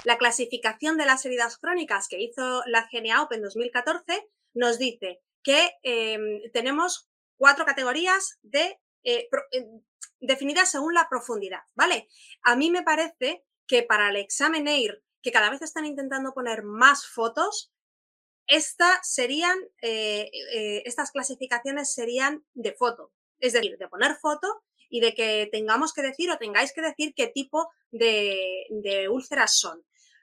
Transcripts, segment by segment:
La clasificación de las heridas crónicas que hizo la GNAOP en 2014 nos dice que tenemos 4 categorías definidas según la profundidad, ¿vale? A mí me parece que para el examen EIR, que cada vez están intentando poner más fotos, estas clasificaciones serían de foto, es decir, de poner foto y de que tengamos que decir o tengáis que decir qué tipo de úlceras son.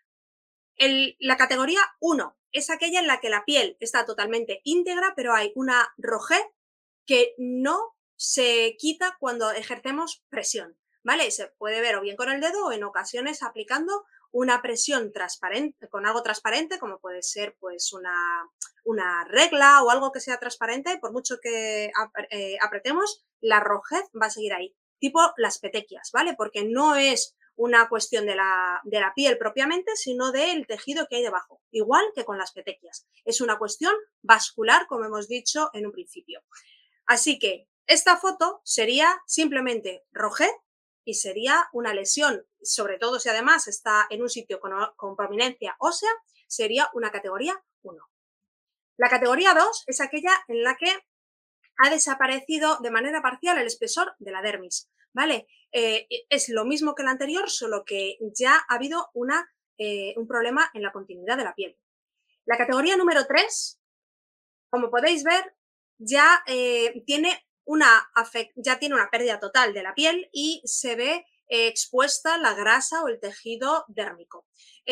La categoría 1 es aquella en la que la piel está totalmente íntegra, pero hay una rojez que no se quita cuando ejercemos presión, ¿vale? Se puede ver o bien con el dedo o en ocasiones aplicando una presión transparente, con algo transparente, como puede ser pues una regla o algo que sea transparente, por mucho que apretemos, la rojez va a seguir ahí, tipo las petequias, ¿vale? Porque no es una cuestión de la piel propiamente, sino del tejido que hay debajo, igual que con las petequias. Es una cuestión vascular, como hemos dicho en un principio. Así que esta foto sería simplemente rojez y sería una lesión, sobre todo si además está en un sitio con prominencia ósea, sería una categoría 1. La categoría 2 es aquella en la que ha desaparecido de manera parcial el espesor de la dermis, ¿vale? Es lo mismo que la anterior, solo que ya ha habido un problema en la continuidad de la piel. La categoría número 3, como podéis ver, ya tiene una pérdida total de la piel y se ve expuesta la grasa o el tejido dérmico.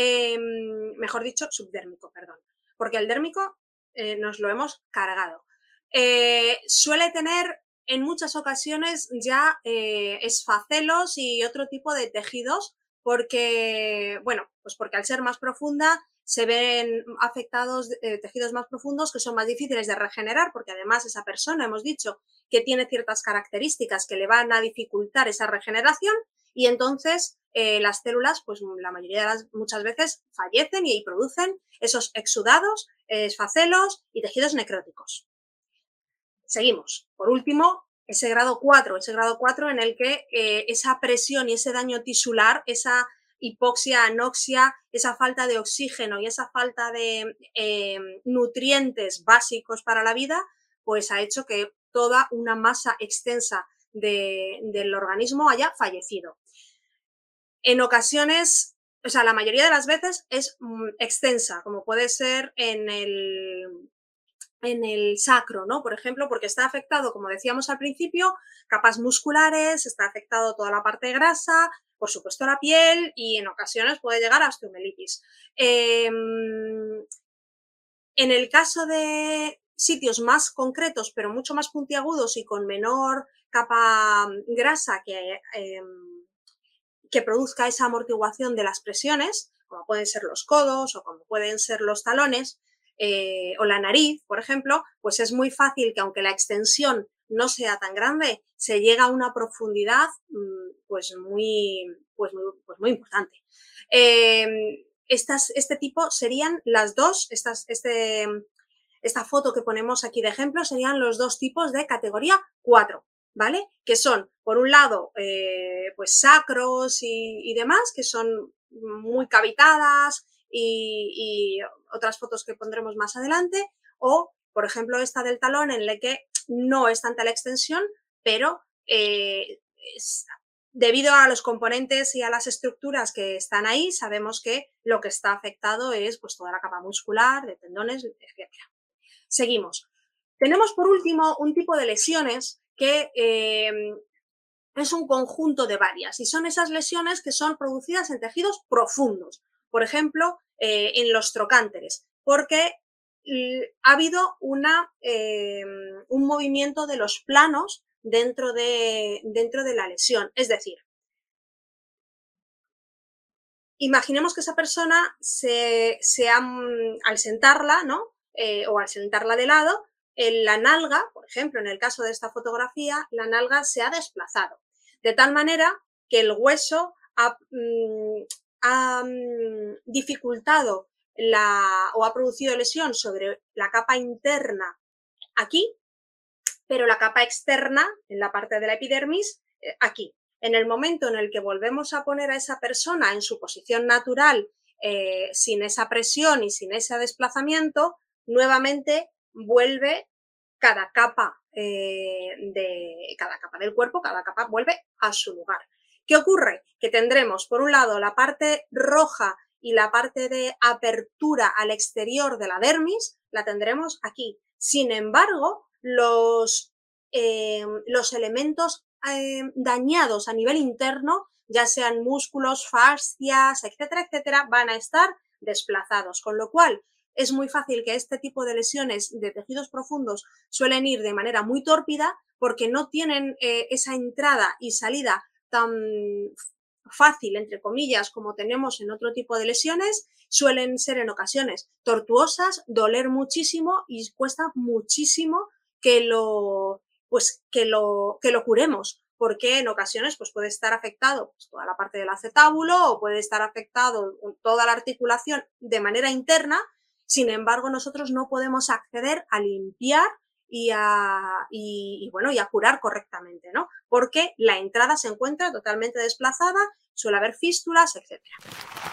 Mejor dicho, subdérmico, perdón, porque el dérmico nos lo hemos cargado. Suele tener en muchas ocasiones ya esfacelos y otro tipo de tejidos porque, bueno, pues porque al ser más profunda se ven afectados tejidos más profundos que son más difíciles de regenerar porque además esa persona, hemos dicho, que tiene ciertas características que le van a dificultar esa regeneración y entonces las células, pues la mayoría de muchas veces fallecen y producen esos exudados, esfacelos y tejidos necróticos. Seguimos. Por último, ese grado 4 en el que esa presión y ese daño tisular, esa hipoxia, anoxia, esa falta de oxígeno y esa falta de nutrientes básicos para la vida, pues ha hecho que toda una masa extensa del organismo haya fallecido. En ocasiones, o sea, la mayoría de las veces es extensa, como puede ser en el sacro, ¿no? Por ejemplo, porque está afectado, como decíamos al principio, capas musculares, está afectado toda la parte grasa, por supuesto la piel y en ocasiones puede llegar a osteomelitis. En el caso de sitios más concretos, pero mucho más puntiagudos y con menor capa grasa que produzca esa amortiguación de las presiones, como pueden ser los codos o como pueden ser los talones, o la nariz, por ejemplo, pues es muy fácil que aunque la extensión no sea tan grande, se llega a una profundidad pues muy importante. Este tipo serían las dos, esta foto que ponemos aquí de ejemplo serían los dos tipos de categoría 4, ¿vale? Que son, por un lado, pues sacros y demás, que son muy cavitadas y otras fotos que pondremos más adelante, o, por ejemplo, esta del talón en la que no es tanta la extensión, pero debido a los componentes y a las estructuras que están ahí, sabemos que lo que está afectado es pues toda la capa muscular, de tendones, etc. Seguimos. Tenemos, por último, un tipo de lesiones que es un conjunto de varias y son esas lesiones que son producidas en tejidos profundos, por ejemplo, en los trocánteres, porque ha habido un movimiento de los planos dentro de la lesión. Es decir, imaginemos que esa persona al sentarla, ¿no? O al sentarla de lado, la nalga, por ejemplo, en el caso de esta fotografía, la nalga se ha desplazado, de tal manera que el hueso ha dificultado o ha producido lesión sobre la capa interna aquí, pero la capa externa, en la parte de la epidermis, aquí. En el momento en el que volvemos a poner a esa persona en su posición natural sin esa presión y sin ese desplazamiento, nuevamente vuelve cada capa del cuerpo, cada capa vuelve a su lugar. ¿Qué ocurre? Que tendremos, por un lado, la parte roja y la parte de apertura al exterior de la dermis, la tendremos aquí. Sin embargo, los elementos dañados a nivel interno, ya sean músculos, fascias, etcétera, etcétera, van a estar desplazados, con lo cual es muy fácil que este tipo de lesiones de tejidos profundos suelen ir de manera muy tórpida porque no tienen esa entrada y salida tan fácil, entre comillas, como tenemos en otro tipo de lesiones, suelen ser en ocasiones tortuosas, doler muchísimo y cuesta muchísimo que lo curemos, porque en ocasiones pues, puede estar afectado pues, toda la parte del acetábulo o puede estar afectado toda la articulación de manera interna. Sin embargo, nosotros no podemos acceder a limpiar y a curar correctamente, ¿no? Porque la entrada se encuentra totalmente desplazada, suele haber fístulas, etcétera.